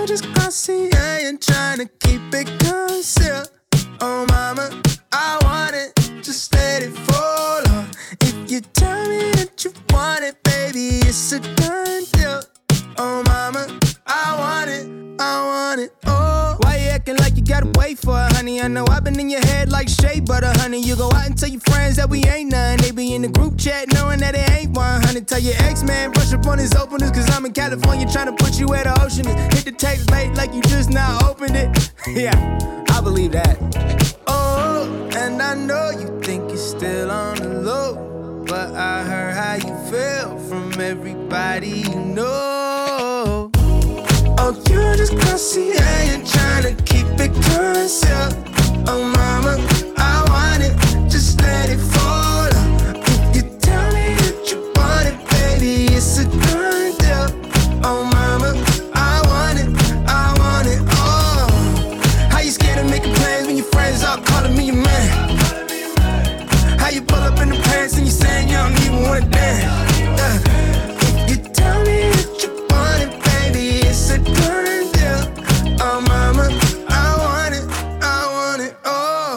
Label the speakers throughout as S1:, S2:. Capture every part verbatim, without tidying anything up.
S1: you just classy, I ain't tryna keep it concealed. Oh mama, I want it, just let it fall off. If you tell me that you want it, baby, it's a done deal. Oh mama, I want it, I want it, oh. Why you acting like you gotta wait for it, honey? I know I've been in your head like shea butter, honey. You go out and tell your friends that we ain't none. They be in the group chat knowing that it ain't one hundred. Tell your ex-man brush up on his openers, cause I'm in California trying to put you where the ocean is. Hit the text late like you just now opened it. Yeah, I believe that. Oh, and I know you think you're still on the low, but I heard how you feel from everybody you know. Oh, you just classy, I ain't tryna keep it concealed. Oh mama, I want it, just let it fall off. If you tell me that you want it, baby, it's a done deal. Oh mama, I want it, I want it, oh. How you scared of making plans when your friends all calling me your man? How you pull up in the pants and you saying you don't even wanna dance? Uh, if you tell me that you want it, baby, it's a done deal. Oh mama, I want it, I want it, oh.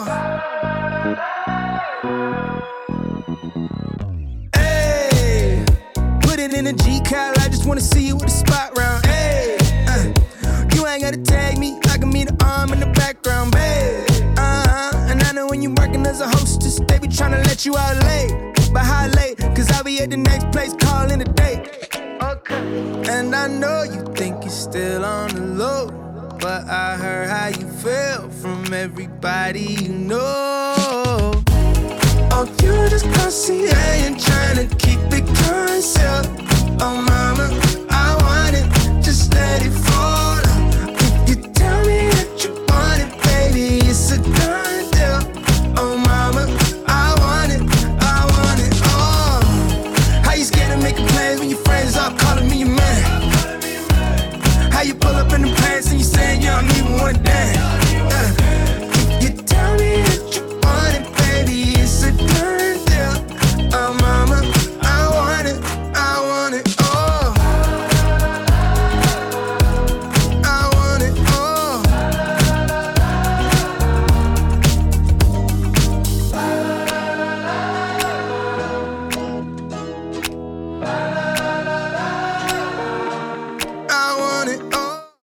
S1: Hey, put it in a G-Cal, I just wanna see you with a spot round. Hey, uh, you ain't gotta tag me, I can meet an arm in the background, babe. Uh-huh, and I know when you working as a hostess, they be tryna let you out late. But how late? Cause I'll be at the next place calling a date. Okay. And I know you think you're still on the low, but I heard how you feel from everybody you know. Oh, you just classy, I ain't tryna keep it concealed. Oh